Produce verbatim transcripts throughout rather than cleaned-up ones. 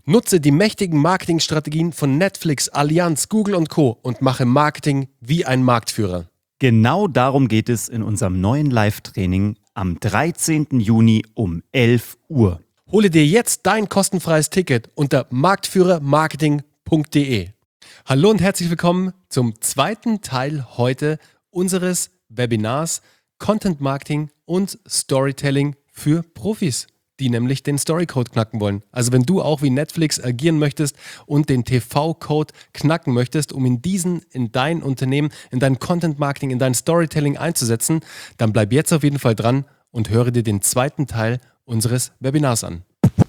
Nutze die mächtigen Marketingstrategien von Netflix, Allianz, Google und Co. und mache Marketing wie ein Marktführer. Genau darum geht es in unserem neuen Live-Training am dreizehnten Juni um elf Uhr. Hole dir jetzt dein kostenfreies Ticket unter marktführer marketing punkt de. Hallo und herzlich willkommen zum zweiten Teil heute unseres Webinars Content Marketing und Storytelling für Profis, die nämlich den Storycode knacken wollen. Also wenn du auch wie Netflix agieren möchtest und den T V-Code knacken möchtest, um in diesen, in dein Unternehmen, in dein Content Marketing, in dein Storytelling einzusetzen, dann bleib jetzt auf jeden Fall dran und höre dir den zweiten Teil unseres Webinars an.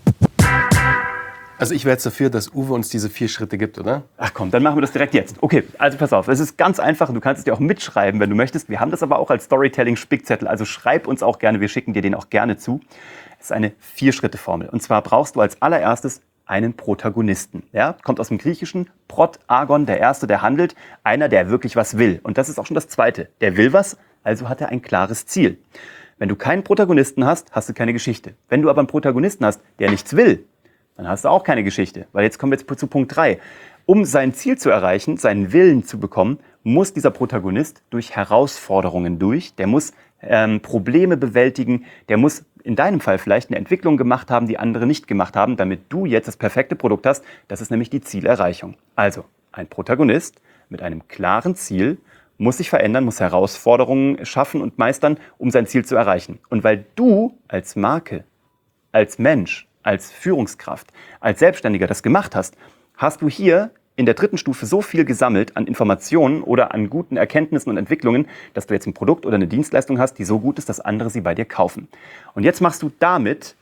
Also ich wäre jetzt dafür, dass Uwe uns diese vier Schritte gibt, oder? Ach komm, dann machen wir das direkt jetzt. Okay, also pass auf, es ist ganz einfach und du kannst es dir auch mitschreiben, wenn du möchtest. Wir haben das aber auch als Storytelling-Spickzettel, also schreib uns auch gerne, wir schicken dir den auch gerne zu. Es ist eine Vier-Schritte-Formel und zwar brauchst du als allererstes einen Protagonisten. Ja? Kommt aus dem Griechischen, Prot, Agon, der Erste, der handelt, einer, der wirklich was will. Und das ist auch schon das Zweite. Der will was, also hat er ein klares Ziel. Wenn du keinen Protagonisten hast, hast du keine Geschichte. Wenn du aber einen Protagonisten hast, der nichts will, dann hast du auch keine Geschichte. Weil jetzt kommen wir jetzt zu Punkt drei. Um sein Ziel zu erreichen, seinen Willen zu bekommen, muss dieser Protagonist durch Herausforderungen durch. Der muss ähm, Probleme bewältigen. Der muss in deinem Fall vielleicht eine Entwicklung gemacht haben, die andere nicht gemacht haben, damit du jetzt das perfekte Produkt hast. Das ist nämlich die Zielerreichung. Also ein Protagonist mit einem klaren Ziel muss sich verändern, muss Herausforderungen schaffen und meistern, um sein Ziel zu erreichen. Und weil du als Marke, als Mensch, als Führungskraft, als Selbstständiger das gemacht hast, hast du hier in der dritten Stufe so viel gesammelt an Informationen oder an guten Erkenntnissen und Entwicklungen, dass du jetzt ein Produkt oder eine Dienstleistung hast, die so gut ist, dass andere sie bei dir kaufen. Und jetzt machst du damit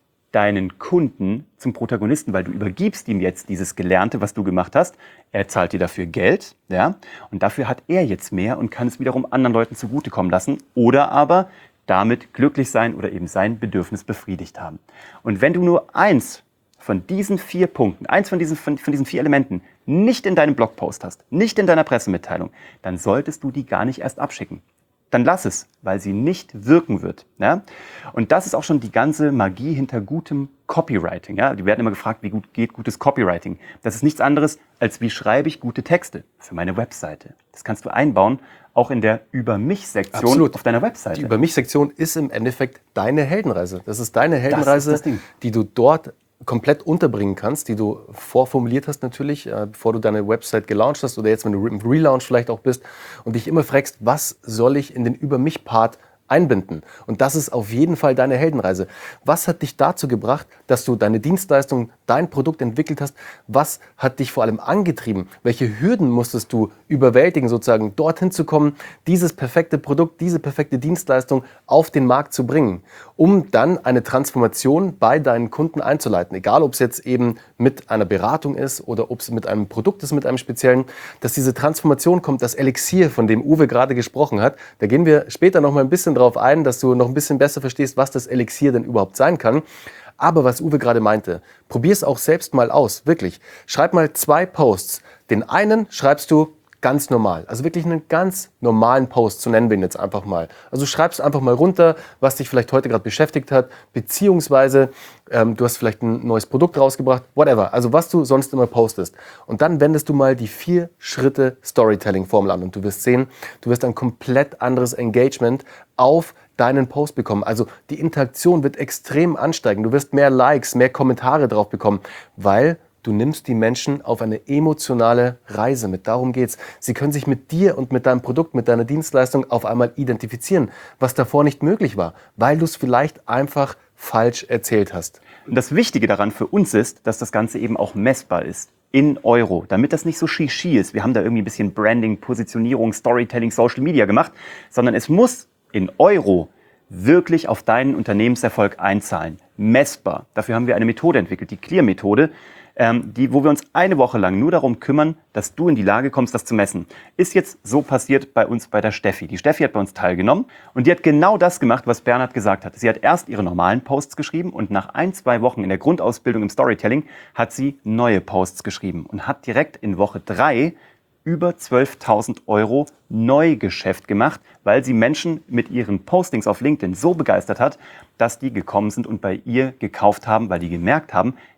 deinen Kunden zum Protagonisten, weil du übergibst ihm jetzt dieses Gelernte, was du gemacht hast. Er zahlt dir dafür Geld, ja, und dafür hat er jetzt mehr und kann es wiederum anderen Leuten zugutekommen lassen oder aber damit glücklich sein oder eben sein Bedürfnis befriedigt haben. Und wenn du nur eins von diesen vier Punkten, eins von diesen, von, von diesen vier Elementen nicht in deinem Blogpost hast, nicht in deiner Pressemitteilung, dann solltest du die gar nicht erst abschicken. Dann lass es, weil sie nicht wirken wird. Ja? Und das ist auch schon die ganze Magie hinter gutem Copywriting. Ja? Die werden immer gefragt, wie gut geht gutes Copywriting. Das ist nichts anderes, als wie schreibe ich gute Texte für meine Webseite. Das kannst du einbauen, auch in der Über-mich-Sektion Absolut. Auf deiner Webseite. Die Über-mich-Sektion ist im Endeffekt deine Heldenreise. Das ist deine Heldenreise, das ist das Ding. die du dort komplett unterbringen kannst, die du vorformuliert hast natürlich, äh, bevor du deine Website gelauncht hast oder jetzt, wenn du im Relaunch vielleicht auch bist und dich immer fragst, was soll ich in den Über-mich-Part einbinden? Und das ist auf jeden Fall deine Heldenreise. Was hat dich dazu gebracht, dass du deine Dienstleistung, dein Produkt entwickelt hast? Was hat dich vor allem angetrieben? Welche Hürden musstest du überwältigen, sozusagen dorthin zu kommen, dieses perfekte Produkt, diese perfekte Dienstleistung auf den Markt zu bringen, um dann eine Transformation bei deinen Kunden einzuleiten? Egal, ob es jetzt eben mit einer Beratung ist oder ob es mit einem Produkt ist, mit einem speziellen, dass diese Transformation kommt, das Elixier, von dem Uwe gerade gesprochen hat. Da gehen wir später noch mal ein bisschen darauf ein, dass du noch ein bisschen besser verstehst, was das Elixier denn überhaupt sein kann. Aber was Uwe gerade meinte, probier es auch selbst mal aus, wirklich. Schreib mal zwei Posts. Den einen schreibst du ganz normal, also wirklich einen ganz normalen Post, so nennen wir ihn jetzt einfach mal. Also du schreibst einfach mal runter, was dich vielleicht heute gerade beschäftigt hat, beziehungsweise ähm, du hast vielleicht ein neues Produkt rausgebracht, whatever, also was du sonst immer postest. Und dann wendest du mal die vier Schritte Storytelling-Formel an und du wirst sehen, du wirst ein komplett anderes Engagement auf deinen Post bekommen. Also die Interaktion wird extrem ansteigen, du wirst mehr Likes, mehr Kommentare drauf bekommen, weil du nimmst die Menschen auf eine emotionale Reise mit. Darum geht's. Sie können sich mit dir und mit deinem Produkt, mit deiner Dienstleistung auf einmal identifizieren, was davor nicht möglich war, weil du es vielleicht einfach falsch erzählt hast. Und das Wichtige daran für uns ist, dass das Ganze eben auch messbar ist. In Euro, damit das nicht so Shishi ist. Wir haben da irgendwie ein bisschen Branding, Positionierung, Storytelling, Social Media gemacht, sondern es muss in Euro wirklich auf deinen Unternehmenserfolg einzahlen. Messbar. Dafür haben wir eine Methode entwickelt, die Clear-Methode, ähm, die, wo wir uns eine Woche lang nur darum kümmern, dass du in die Lage kommst, das zu messen. Ist jetzt so passiert bei uns bei der Steffi. Die Steffi hat bei uns teilgenommen und die hat genau das gemacht, was Bernhard gesagt hat. Sie hat erst ihre normalen Posts geschrieben und nach ein, zwei Wochen in der Grundausbildung im Storytelling hat sie neue Posts geschrieben und hat direkt in Woche drei über zwölftausend Euro Neugeschäft gemacht, weil sie Menschen mit ihren Postings auf LinkedIn so begeistert hat, dass die gekommen sind und bei ihr gekauft haben, weil die gemerkt haben,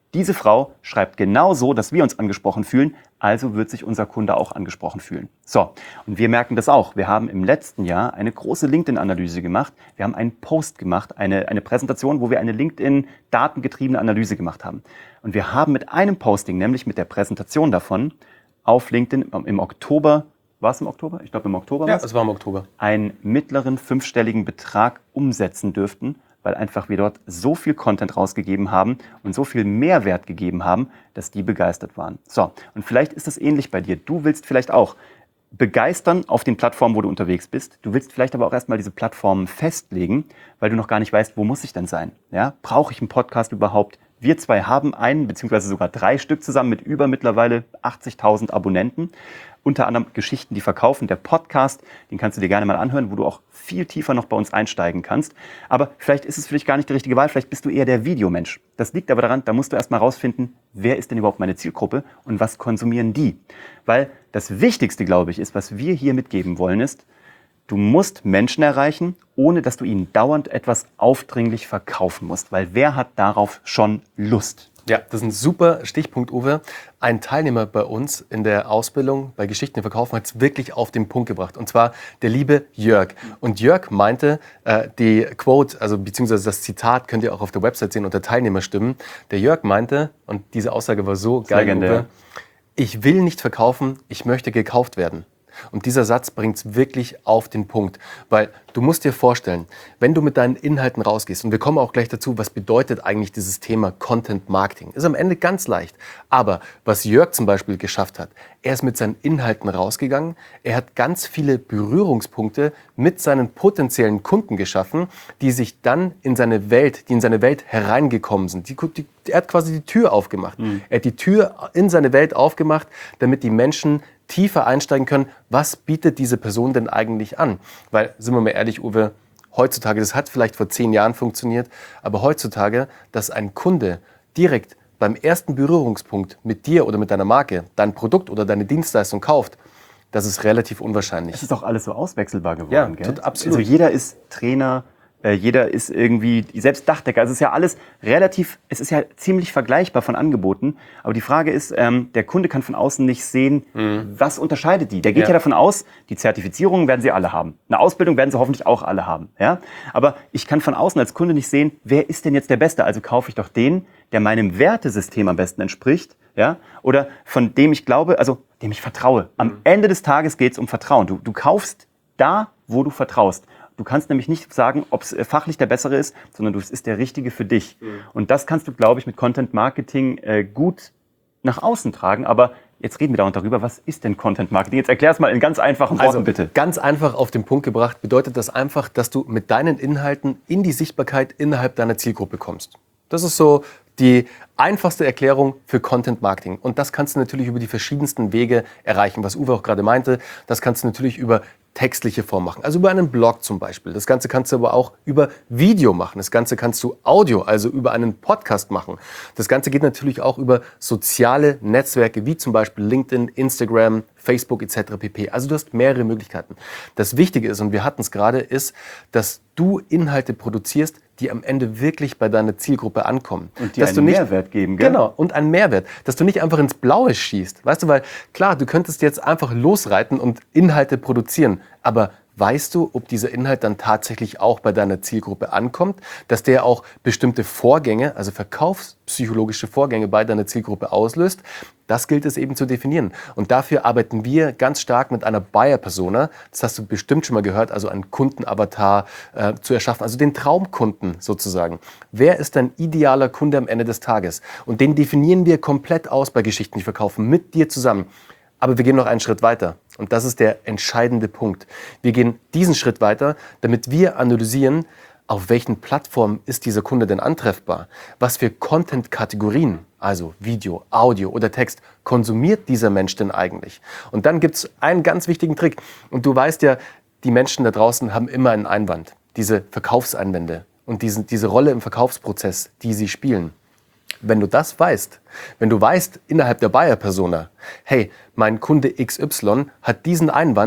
Diese Frau schreibt genau so, dass wir uns angesprochen fühlen, also wird sich unser Kunde auch angesprochen fühlen. So, und wir merken das auch. Wir haben im letzten Jahr eine große LinkedIn-Analyse gemacht. Wir haben einen Post gemacht, eine, eine Präsentation, wo wir eine LinkedIn-datengetriebene Analyse gemacht haben. Und wir haben mit einem Posting, nämlich mit der Präsentation davon, auf LinkedIn im Oktober, war es im Oktober? Ich glaube im Oktober war Ja, es. es war im Oktober. Einen mittleren fünfstelligen Betrag umsetzen dürften, weil einfach wir dort so viel Content rausgegeben haben und so viel Mehrwert gegeben haben, dass die begeistert waren. So, und vielleicht ist das ähnlich bei dir. Du willst vielleicht auch begeistern auf den Plattformen, wo du unterwegs bist. Du willst vielleicht aber auch erstmal diese Plattformen festlegen, weil du noch gar nicht weißt, wo muss ich denn sein? Ja? Brauche ich einen Podcast überhaupt? Wir zwei haben einen, beziehungsweise sogar drei Stück zusammen mit über mittlerweile achtzigtausend Abonnenten. Unter anderem Geschichten, die verkaufen. Der Podcast, den kannst du dir gerne mal anhören, wo du auch viel tiefer noch bei uns einsteigen kannst. Aber vielleicht ist es für dich gar nicht die richtige Wahl. Vielleicht bist du eher der Videomensch. Das liegt aber daran, da musst du erst mal rausfinden, wer ist denn überhaupt meine Zielgruppe und was konsumieren die? Weil das Wichtigste, glaube ich, ist, was wir hier mitgeben wollen, ist, du musst Menschen erreichen, ohne dass du ihnen dauernd etwas aufdringlich verkaufen musst. Weil wer hat darauf schon Lust? Ja, das ist ein super Stichpunkt, Uwe. Ein Teilnehmer bei uns in der Ausbildung bei Geschichten, die verkaufen, hat es wirklich auf den Punkt gebracht. Und zwar der liebe Jörg. Und Jörg meinte, äh, die Quote, also beziehungsweise das Zitat könnt ihr auch auf der Website sehen unter Teilnehmerstimmen. Der Jörg meinte, und diese Aussage war so geil, Uwe, ich will nicht verkaufen, ich möchte gekauft werden. Und dieser Satz bringt es wirklich auf den Punkt, weil du musst dir vorstellen, wenn du mit deinen Inhalten rausgehst, und wir kommen auch gleich dazu, was bedeutet eigentlich dieses Thema Content Marketing, ist am Ende ganz leicht. Aber was Jörg zum Beispiel geschafft hat, er ist mit seinen Inhalten rausgegangen, er hat ganz viele Berührungspunkte mit seinen potenziellen Kunden geschaffen, die sich dann in seine Welt, die in seine Welt hereingekommen sind. Die, die, er hat quasi die Tür aufgemacht. Mhm. Er hat die Tür in seine Welt aufgemacht, damit die Menschen tiefer einsteigen können, was bietet diese Person denn eigentlich an? Weil, sind wir mal ehrlich, Uwe, heutzutage, das hat vielleicht vor zehn Jahren funktioniert, aber heutzutage, dass ein Kunde direkt beim ersten Berührungspunkt mit dir oder mit deiner Marke dein Produkt oder deine Dienstleistung kauft, das ist relativ unwahrscheinlich. Es ist auch alles so auswechselbar geworden, ja, gell? Absolut. Also jeder ist Trainer, äh, jeder ist irgendwie, selbst Dachdecker. Also es ist ja alles relativ, es ist ja ziemlich vergleichbar von Angeboten. Aber die Frage ist, ähm, der Kunde kann von außen nicht sehen, mhm. was unterscheidet die. Der geht ja. ja davon aus, die Zertifizierungen werden sie alle haben. Eine Ausbildung werden sie hoffentlich auch alle haben. Ja? Aber ich kann von außen als Kunde nicht sehen, wer ist denn jetzt der Beste? Also kaufe ich doch den, der meinem Wertesystem am besten entspricht. Ja? Oder von dem ich glaube, also dem ich vertraue. Am mhm. Ende des Tages geht es um Vertrauen. Du, du kaufst da, wo du vertraust. Du kannst nämlich nicht sagen, ob es fachlich der bessere ist, sondern es ist der richtige für dich. Mhm. Und das kannst du, glaube ich, mit Content Marketing äh, gut nach außen tragen. Aber jetzt reden wir dauernd darüber, was ist denn Content Marketing? Jetzt erklär es mal in ganz einfachen Worten, also, bitte. Ganz einfach auf den Punkt gebracht bedeutet das einfach, dass du mit deinen Inhalten in die Sichtbarkeit innerhalb deiner Zielgruppe kommst. Das ist so die einfachste Erklärung für Content Marketing. Und das kannst du natürlich über die verschiedensten Wege erreichen, was Uwe auch gerade meinte. Das kannst du natürlich über textliche Form machen, also über einen Blog zum Beispiel. Das Ganze kannst du aber auch über Video machen. Das Ganze kannst du Audio, also über einen Podcast machen. Das Ganze geht natürlich auch über soziale Netzwerke wie zum Beispiel LinkedIn, Instagram, Facebook et cetera pp. Also du hast mehrere Möglichkeiten. Das Wichtige ist, und wir hatten es gerade, ist, dass du Inhalte produzierst, die am Ende wirklich bei deiner Zielgruppe ankommen. Und die dass einen du nicht, Mehrwert geben, gell? Genau, und einen Mehrwert. Dass du nicht einfach ins Blaue schießt. Weißt du, weil klar, du könntest jetzt einfach losreiten und Inhalte produzieren, aber weißt du, ob dieser Inhalt dann tatsächlich auch bei deiner Zielgruppe ankommt, dass der auch bestimmte Vorgänge, also verkaufspsychologische Vorgänge bei deiner Zielgruppe auslöst? Das gilt es eben zu definieren. Und dafür arbeiten wir ganz stark mit einer Buyer-Persona. Das hast du bestimmt schon mal gehört, also einen Kundenavatar äh, zu erschaffen, also den Traumkunden sozusagen. Wer ist dein idealer Kunde am Ende des Tages? Und den definieren wir komplett aus bei Geschichten, die verkaufen, mit dir zusammen. Aber wir gehen noch einen Schritt weiter. Und das ist der entscheidende Punkt. Wir gehen diesen Schritt weiter, damit wir analysieren, auf welchen Plattformen ist dieser Kunde denn antreffbar? Was für Content-Kategorien, also Video, Audio oder Text, konsumiert dieser Mensch denn eigentlich? Und dann gibt es einen ganz wichtigen Trick. Und du weißt ja, die Menschen da draußen haben immer einen Einwand. Diese Verkaufseinwände und diese, diese Rolle im Verkaufsprozess, die sie spielen. Wenn du das weißt, wenn du weißt innerhalb der Buyer-Persona, hey, mein Kunde X Y hat diesen Einwand,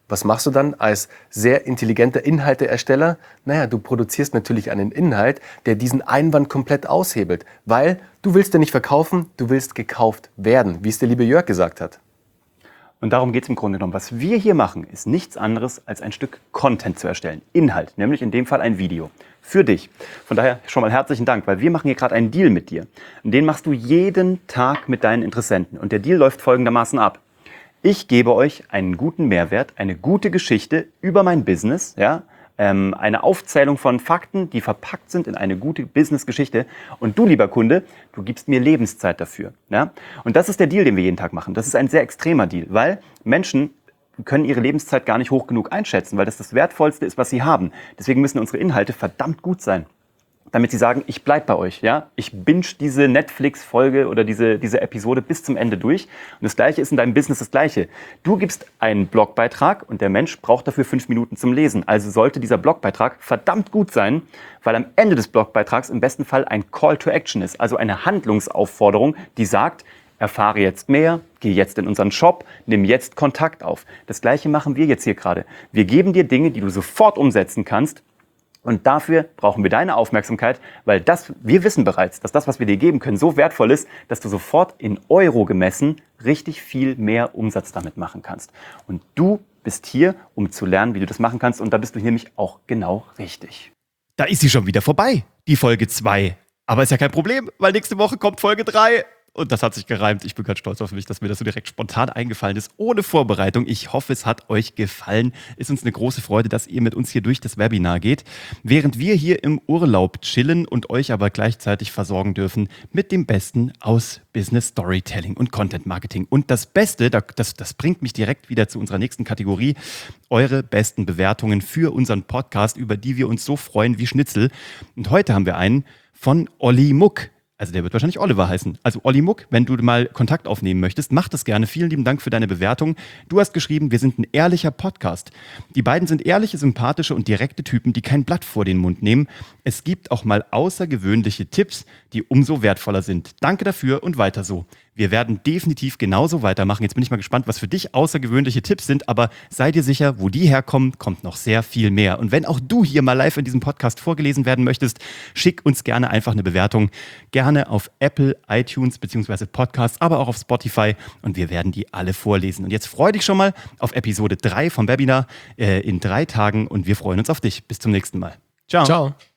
Was machst du dann als sehr intelligenter Inhalteersteller? Naja, du produzierst natürlich einen Inhalt, der diesen Einwand komplett aushebelt, weil du willst ja nicht verkaufen, du willst gekauft werden, wie es der liebe Jörg gesagt hat. Und darum geht es im Grunde genommen. Was wir hier machen, ist nichts anderes, als ein Stück Content zu erstellen. Inhalt, nämlich in dem Fall ein Video. Für dich. Von daher schon mal herzlichen Dank, weil wir machen hier gerade einen Deal mit dir. Und den machst du jeden Tag mit deinen Interessenten. Und der Deal läuft folgendermaßen ab. Ich gebe euch einen guten Mehrwert, eine gute Geschichte über mein Business, ja, ähm, eine Aufzählung von Fakten, die verpackt sind in eine gute Business-Geschichte. Und du, lieber Kunde, du gibst mir Lebenszeit dafür. Ja? Und das ist der Deal, den wir jeden Tag machen. Das ist ein sehr extremer Deal, weil Menschen können ihre Lebenszeit gar nicht hoch genug einschätzen, weil das das Wertvollste ist, was sie haben. Deswegen müssen unsere Inhalte verdammt gut sein, damit sie sagen, ich bleib bei euch. Ja? Ich binge diese Netflix-Folge oder diese, diese Episode bis zum Ende durch. Und das Gleiche ist in deinem Business das Gleiche. Du gibst einen Blogbeitrag und der Mensch braucht dafür fünf Minuten zum Lesen. Also sollte dieser Blogbeitrag verdammt gut sein, weil am Ende des Blogbeitrags im besten Fall ein Call to Action ist, also eine Handlungsaufforderung, die sagt, erfahre jetzt mehr, geh jetzt in unseren Shop, nimm jetzt Kontakt auf. Das Gleiche machen wir jetzt hier gerade. Wir geben dir Dinge, die du sofort umsetzen kannst. Und dafür brauchen wir deine Aufmerksamkeit, weil das, wir wissen bereits, dass das, was wir dir geben können, so wertvoll ist, dass du sofort in Euro gemessen richtig viel mehr Umsatz damit machen kannst. Und du bist hier, um zu lernen, wie du das machen kannst. Und da bist du nämlich auch genau richtig. Da ist sie schon wieder vorbei, die Folge zwei. Aber ist ja kein Problem, weil nächste Woche kommt Folge drei. Und das hat sich gereimt. Ich bin ganz stolz auf mich, dass mir das so direkt spontan eingefallen ist, ohne Vorbereitung. Ich hoffe, es hat euch gefallen. Ist uns eine große Freude, dass ihr mit uns hier durch das Webinar geht, während wir hier im Urlaub chillen und euch aber gleichzeitig versorgen dürfen mit dem Besten aus Business Storytelling und Content Marketing. Und das Beste, das, das bringt mich direkt wieder zu unserer nächsten Kategorie, eure besten Bewertungen für unseren Podcast, über die wir uns so freuen wie Schnitzel. Und heute haben wir einen von Olli Muck. Also der wird wahrscheinlich Oliver heißen. Also Olli Muck, wenn du mal Kontakt aufnehmen möchtest, mach das gerne. Vielen lieben Dank für deine Bewertung. Du hast geschrieben, wir sind ein ehrlicher Podcast. Die beiden sind ehrliche, sympathische und direkte Typen, die kein Blatt vor den Mund nehmen. Es gibt auch mal außergewöhnliche Tipps, die umso wertvoller sind. Danke dafür und weiter so. Wir werden definitiv genauso weitermachen. Jetzt bin ich mal gespannt, was für dich außergewöhnliche Tipps sind, aber sei dir sicher, wo die herkommen, kommt noch sehr viel mehr. Und wenn auch du hier mal live in diesem Podcast vorgelesen werden möchtest, schick uns gerne einfach eine Bewertung. Gerne auf Apple, iTunes bzw. Podcasts, aber auch auf Spotify und wir werden die alle vorlesen. Und jetzt freu dich schon mal auf Episode drei vom Webinar äh, in drei Tagen und wir freuen uns auf dich. Bis zum nächsten Mal. Ciao. Ciao.